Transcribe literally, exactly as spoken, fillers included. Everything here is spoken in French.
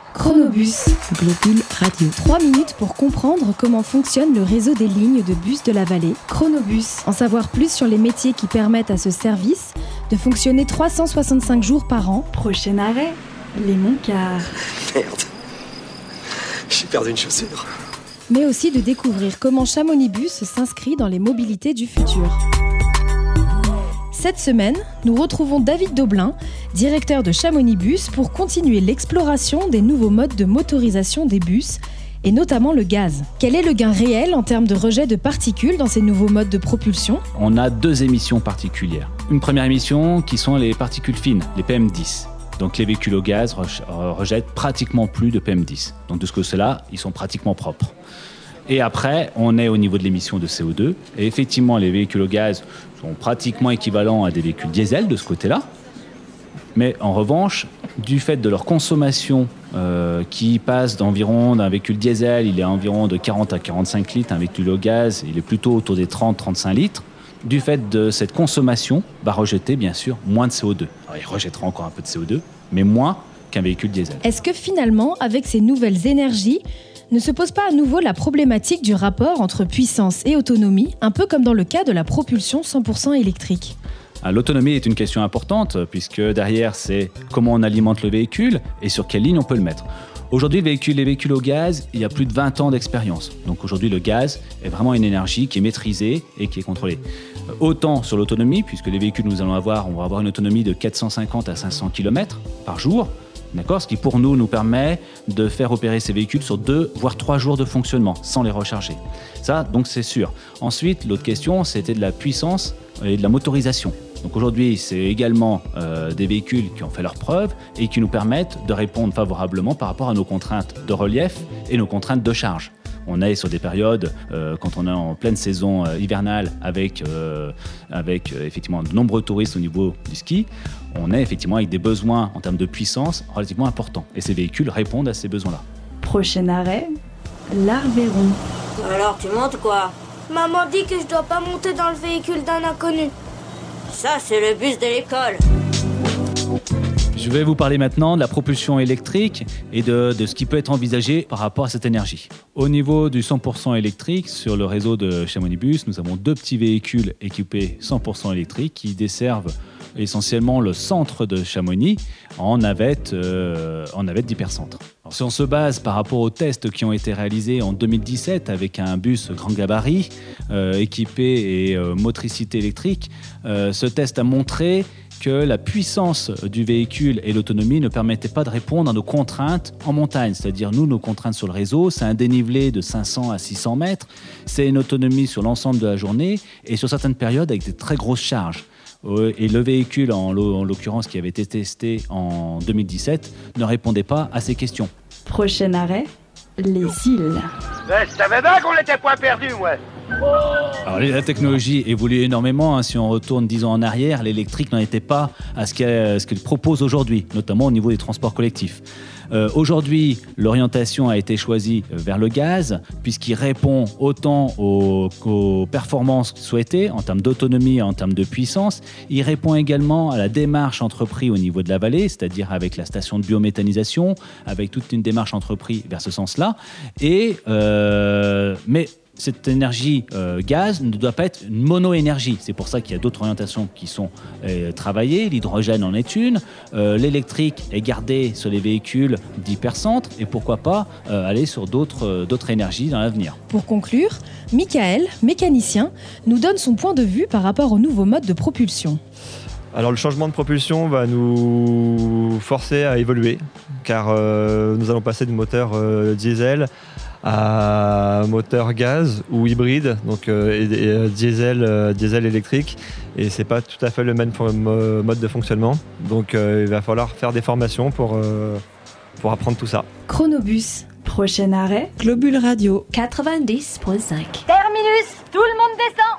Chronobus, Globule Radio. Trois minutes pour comprendre comment fonctionne le réseau des lignes de bus de la vallée. Chronobus, en savoir plus sur les métiers qui permettent à ce service de fonctionner trois cent soixante-cinq jours par an. Prochain arrêt, les Montcars. Merde, j'ai perdu une chaussure. Mais aussi de découvrir comment Chamonix-Bus s'inscrit dans les mobilités du futur. Cette semaine, nous retrouvons David Daublin, directeur de Chamonix-Bus, pour continuer l'exploration des nouveaux modes de motorisation des bus, et notamment le gaz. Quel est le gain réel en termes de rejet de particules dans ces nouveaux modes de propulsion ? On a deux émissions particulières. Une première émission qui sont les particules fines, les P M dix. Donc les véhicules au gaz rejettent pratiquement plus de P M dix. Donc de ce côté-là, ils sont pratiquement propres. Et après, on est au niveau de l'émission de C O deux. Et effectivement, les véhicules au gaz sont pratiquement équivalents à des véhicules diesel de ce côté-là. Mais en revanche, du fait de leur consommation euh, qui passe d'environ, d'un véhicule diesel, il est environ de quarante à quarante-cinq litres. Un véhicule au gaz, il est plutôt autour des trente à trente-cinq litres. Du fait de cette consommation, va rejeter bien sûr moins de C O deux. Alors, il rejettera encore un peu de C O deux, mais moins qu'un véhicule diesel. Est-ce que finalement, avec ces nouvelles énergies, ne se pose pas à nouveau la problématique du rapport entre puissance et autonomie, un peu comme dans le cas de la propulsion cent pour cent électrique ? L'autonomie est une question importante, puisque derrière, c'est comment on alimente le véhicule et sur quelle ligne on peut le mettre. Aujourd'hui, le véhicule, les véhicules au gaz, il y a plus de vingt ans d'expérience. Donc aujourd'hui, le gaz est vraiment une énergie qui est maîtrisée et qui est contrôlée. Autant sur l'autonomie, puisque les véhicules que nous allons avoir, on va avoir une autonomie de quatre cent cinquante à cinq cents kilomètres par jour. D'accord, ce qui pour nous nous permet de faire opérer ces véhicules sur deux voire trois jours de fonctionnement sans les recharger. Ça, donc c'est sûr. Ensuite, l'autre question, c'était de la puissance et de la motorisation. Donc aujourd'hui, c'est également euh, des véhicules qui ont fait leurs preuves et qui nous permettent de répondre favorablement par rapport à nos contraintes de relief et nos contraintes de charge. On est sur des périodes, euh, quand on est en pleine saison euh, hivernale, avec, euh, avec euh, effectivement de nombreux touristes au niveau du ski, on est effectivement avec des besoins en termes de puissance relativement importants. Et ces véhicules répondent à ces besoins-là. Prochain arrêt, l'Arveyron. Alors, tu montes quoi ? Maman dit que je dois pas monter dans le véhicule d'un inconnu. Ça, c'est le bus de l'école. Je vais vous parler maintenant de la propulsion électrique et de, de ce qui peut être envisagé par rapport à cette énergie. Au niveau du cent pour cent électrique, sur le réseau de Chamonix-Bus, nous avons deux petits véhicules équipés cent pour cent électriques qui desservent essentiellement le centre de Chamonix en navette, euh, en navette d'hypercentre. Alors, si on se base par rapport aux tests qui ont été réalisés en deux mille dix-sept avec un bus grand gabarit euh, équipé et euh, motricité électrique, euh, ce test a montré que la puissance du véhicule et l'autonomie ne permettaient pas de répondre à nos contraintes en montagne. C'est-à-dire, nous, nos contraintes sur le réseau, c'est un dénivelé de cinq cents à six cents mètres, c'est une autonomie sur l'ensemble de la journée et sur certaines périodes avec des très grosses charges. Et le véhicule, en l'occurrence, qui avait été testé en deux mille dix-sept, ne répondait pas à ces questions. Prochain arrêt, les îles. Ben, je savais bien qu'on n'était pas perdus, moi. Alors, la technologie évolue énormément. Hein. Si on retourne dix ans en arrière, l'électrique n'en était pas à ce qu'elle, ce qu'elle propose aujourd'hui, notamment au niveau des transports collectifs. Euh, aujourd'hui, l'orientation a été choisie vers le gaz, puisqu'il répond autant aux, aux performances souhaitées en termes d'autonomie et en termes de puissance. Il répond également à la démarche entreprise au niveau de la vallée, c'est-à-dire avec la station de biométhanisation, avec toute une démarche entreprise vers ce sens-là. Et, euh, mais cette énergie euh, gaz ne doit pas être une mono-énergie. C'est pour ça qu'il y a d'autres orientations qui sont euh, travaillées. L'hydrogène en est une. Euh, l'électrique est gardé sur les véhicules d'hypercentre. Et pourquoi pas euh, aller sur d'autres, euh, d'autres énergies dans l'avenir. Pour conclure, Michael, mécanicien, nous donne son point de vue par rapport aux nouveaux modes de propulsion. Alors le changement de propulsion va nous forcer à évoluer, car euh, nous allons passer du moteur euh, diesel à moteur gaz ou hybride, donc euh, et, et, euh, diesel, euh, diesel électrique, et c'est pas tout à fait le même mode de fonctionnement. Donc euh, il va falloir faire des formations pour, euh, pour apprendre tout ça. Chronobus. Prochain arrêt, Globule Radio quatre-vingt-dix virgule cinq. Terminus, tout le monde descend.